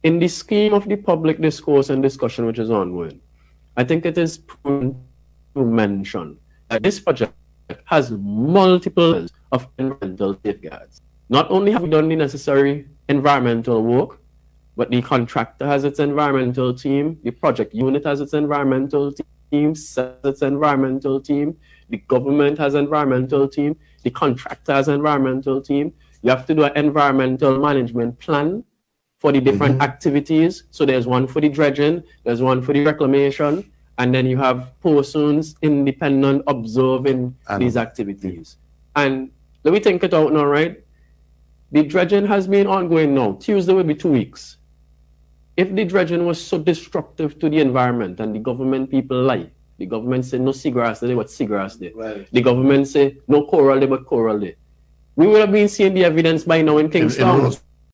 in the scheme of the public discourse and discussion which is ongoing, I think it is prudent to mention that this project has multiple levels of environmental safeguards. Not only have we done the necessary environmental work, but the contractor has its environmental team, the project unit has its environmental team, its environmental team, the government has environmental team, the contractor has environmental team. You have to do an environmental management plan for the different activities. So there's one for the dredging, there's one for the reclamation, and then you have persons independent observing these activities. And let me think it out now, right? The dredging has been ongoing now. Tuesday will be 2 weeks. If the dredging was so destructive to the environment and the government people lie, the government say no seagrass there, but seagrass there. Right. The government say no coral there, but coral there. We would have been seeing the evidence by now in Kingstown.